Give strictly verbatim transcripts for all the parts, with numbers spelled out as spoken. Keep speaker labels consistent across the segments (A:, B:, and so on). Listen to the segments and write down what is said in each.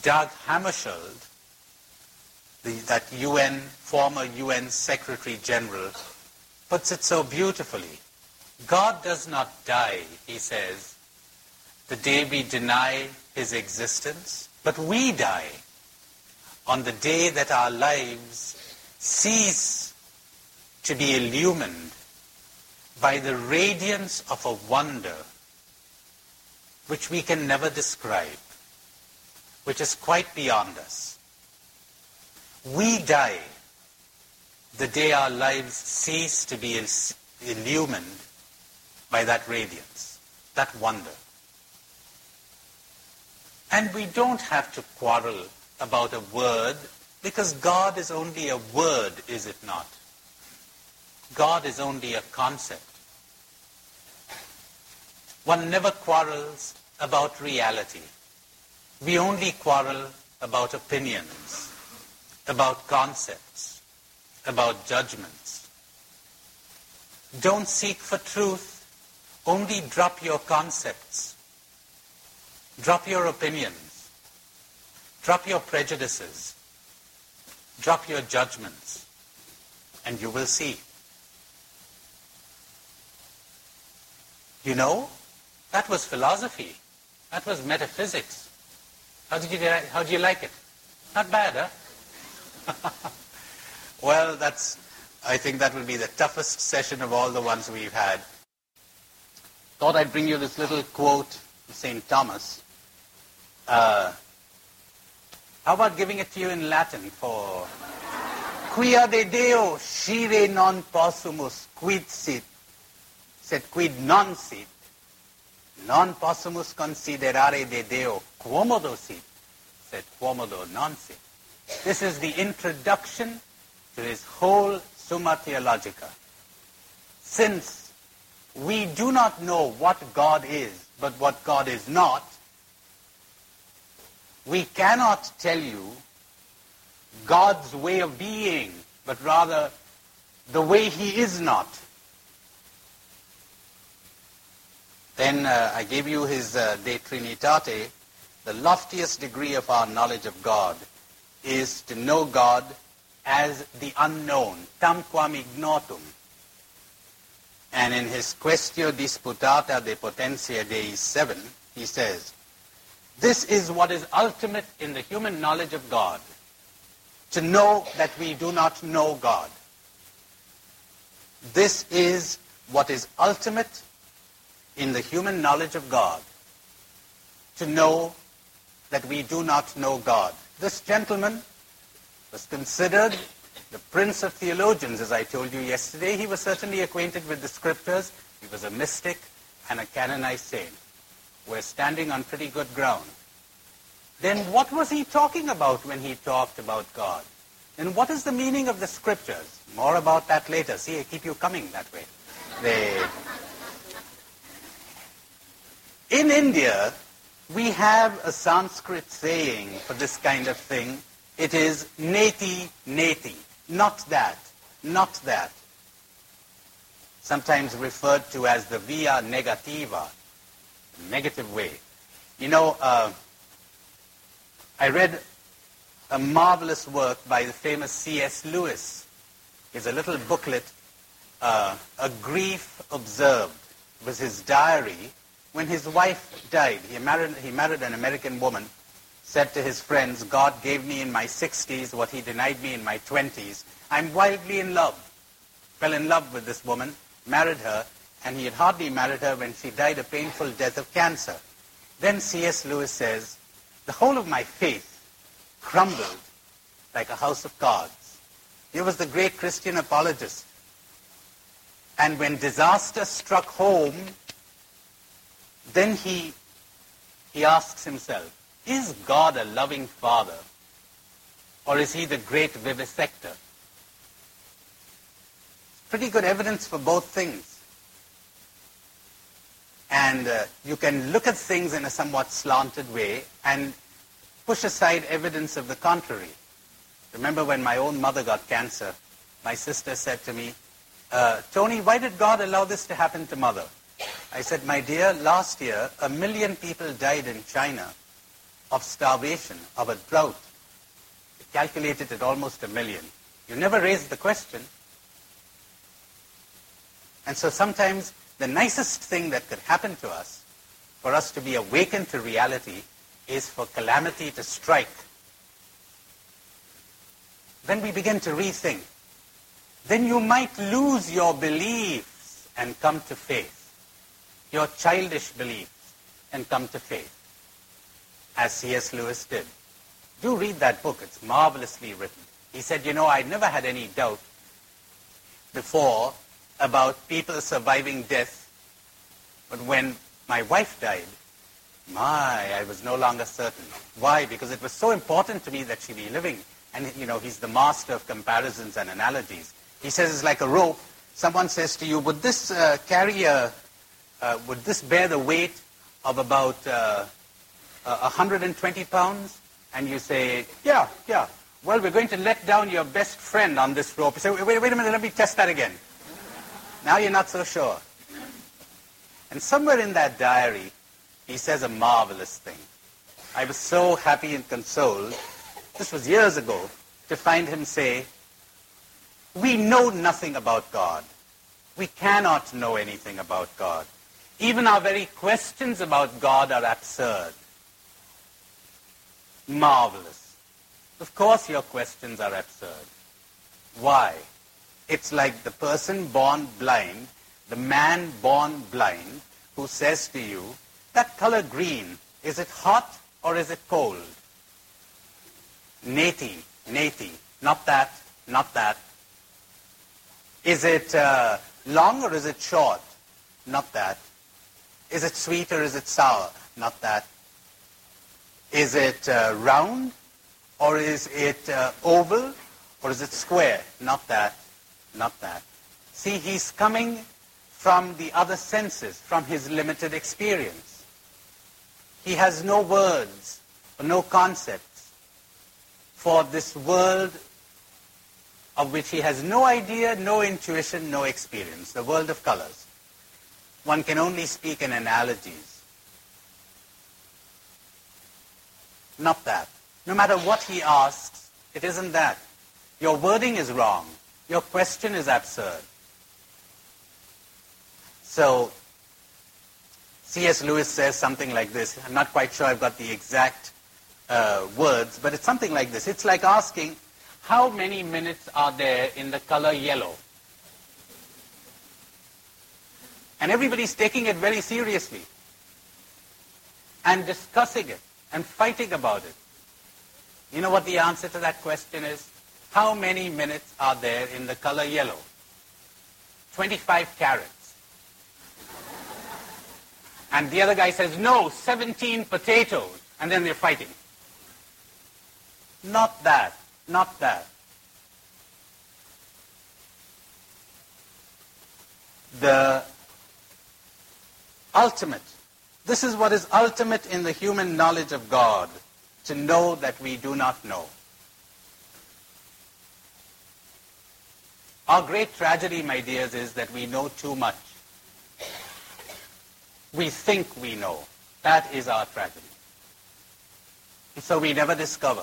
A: Dag Hammarskjöld, the, that U N, former U N Secretary General, puts it so beautifully. God does not die, he says, the day we deny his existence, but we die on the day that our lives cease to be illumined by the radiance of a wonder which we can never describe, which is quite beyond us. We die the day our lives cease to be illumined by that radiance, that wonder. And we don't have to quarrel about a word, because God is only a word, is it not? God is only a concept. One never quarrels about reality. We only quarrel about opinions, about concepts, about judgments. Don't seek for truth. Only drop your concepts. Drop your opinions. Drop your prejudices. Drop your judgments. And you will see. You know, that was philosophy. That was metaphysics. How did you, how do you like it? Not bad, huh? Well, that's, I think that will be the toughest session of all the ones we've had. Thought I'd bring you this little quote of Saint Thomas. Uh, how about giving it to you in Latin for Quia de Deo scire non possumus quid sit, sed quid non sit, non possumus considerare de Deo quomodo sit, sed quomodo non sit. This is the introduction to his whole Summa Theologica. Since we do not know what God is, but what God is not, we cannot tell you God's way of being, but rather the way he is not. Then uh, I gave you his uh, De Trinitate. The loftiest degree of our knowledge of God is to know God as the unknown, tamquam ignotum. And in his Quaestio Disputata de Potentia Dei seven, he says, this is what is ultimate in the human knowledge of God, to know that we do not know God. This is what is ultimate in the human knowledge of God, to know that we do not know God. This gentleman was considered the prince of theologians, as I told you yesterday. He was certainly acquainted with the scriptures. He was a mystic and a canonized saint. We're standing on pretty good ground. Then what was he talking about when he talked about God? And what is the meaning of the scriptures? More about that later. See, I keep you coming that way. They... In India, we have a Sanskrit saying for this kind of thing. It is neti, neti. Not that, not that. Sometimes referred to as the via negativa, negative way. You know, uh, I read a marvelous work by the famous C S Lewis. It's a little booklet, uh, A Grief Observed. It was his diary when his wife died. He married, he married an American woman. Said to his friends, God gave me in my sixties what he denied me in my twenties. I'm wildly in love. Fell in love with this woman, married her, and he had hardly married her when she died a painful death of cancer. Then C S Lewis says, the whole of my faith crumbled like a house of cards. He was the great Christian apologist. And when disaster struck home, then he, he asks himself, is God a loving father, or is he the great vivisector? Pretty good evidence for both things. And uh, you can look at things in a somewhat slanted way and push aside evidence of the contrary. Remember when my own mother got cancer, my sister said to me, uh, Tony, why did God allow this to happen to Mother? I said, my dear, last year a million people died in China of starvation, of a drought, calculated at almost a million. You never raised the question. And so sometimes the nicest thing that could happen to us, for us to be awakened to reality, is for calamity to strike. Then we begin to rethink. Then you might lose your beliefs and come to faith, your childish beliefs, and come to faith, as C S Lewis did. Do read that book. It's marvelously written. He said, you know, I never had any doubt before about people surviving death, but when my wife died, my, I was no longer certain. Why? Because it was so important to me that she be living. And, you know, he's the master of comparisons and analogies. He says it's like a rope. Someone says to you, would this uh, carry a, uh, would this bear the weight of about uh, uh, one hundred twenty pounds? And you say, yeah, yeah. Well, we're going to let down your best friend on this rope. You say, wait, wait a minute, let me test that again. Now you're not so sure. And somewhere in that diary, he says a marvelous thing. I was so happy and consoled, this was years ago, to find him say, we know nothing about God. We cannot know anything about God. Even our very questions about God are absurd. Marvelous. Of course your questions are absurd. Why? It's like the person born blind, the man born blind, who says to you, that color green, is it hot or is it cold? Nati, nati, not that, not that. Is it uh, long or is it short? Not that. Is it sweet or is it sour? Not that. Is it uh, round or is it uh, oval or is it square? Not that, not that. See, he's coming from the other senses, from his limited experience. He has no words or no concepts for this world of which he has no idea, no intuition, no experience, the world of colors. One can only speak in analogies. Not that. No matter what he asks, it isn't that. Your wording is wrong. Your question is absurd. So, C S Lewis says something like this. I'm not quite sure I've got the exact uh, words, but it's something like this. It's like asking, how many minutes are there in the color yellow? And everybody's taking it very seriously and discussing it and fighting about it. You know what the answer to that question is? How many minutes are there in the color yellow? twenty-five carats. And the other guy says, no, seventeen potatoes. And then they're fighting. Not that. Not that. The ultimate. This is what is ultimate in the human knowledge of God, to know that we do not know. Our great tragedy, my dears, is that we know too much. We think we know. That is our tragedy. And so we never discover.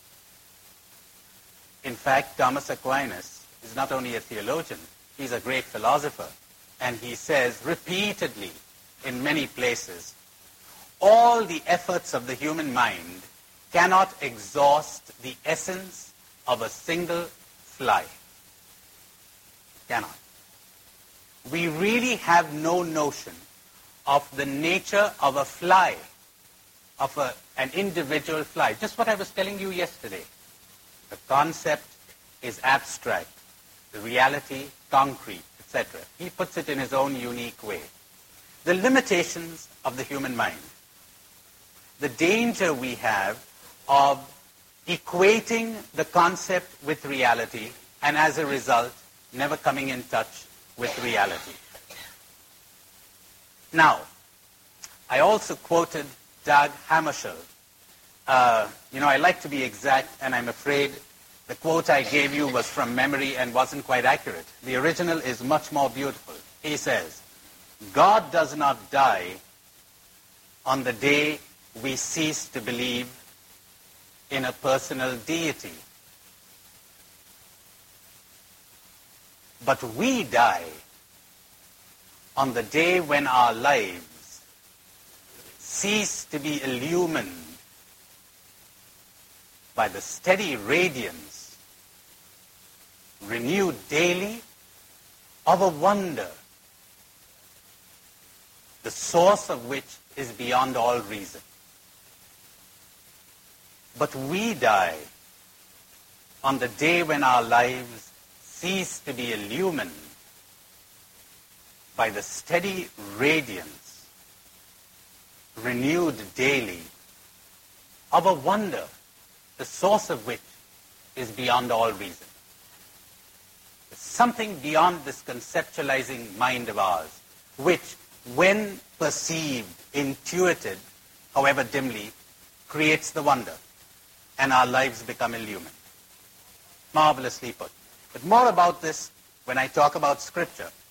A: In fact, Thomas Aquinas is not only a theologian, he's a great philosopher. And he says repeatedly in many places, all the efforts of the human mind cannot exhaust the essence of a single fly. Cannot. We really have no notion of the nature of a fly, of a, an individual fly. Just what I was telling you yesterday. The concept is abstract, the reality concrete, et cetera. He puts it in his own unique way. The limitations of the human mind. The danger we have of equating the concept with reality, and as a result, never coming in touch with reality. Now, I also quoted Dag Hammarskjöld. Uh, you know, I like to be exact, and I'm afraid the quote I gave you was from memory and wasn't quite accurate. The original is much more beautiful. He says, God does not die on the day we cease to believe in a personal deity. But we die on the day when our lives cease to be illumined by the steady radiance, renewed daily, of a wonder, the source of which is beyond all reason. But we die on the day when our lives cease to be illumined by the steady radiance, renewed daily, of a wonder, the source of which is beyond all reason. There's something beyond this conceptualizing mind of ours, which, when perceived, intuited, however dimly, creates the wonder, and our lives become illumined. Marvelously put. But more about this when I talk about Scripture.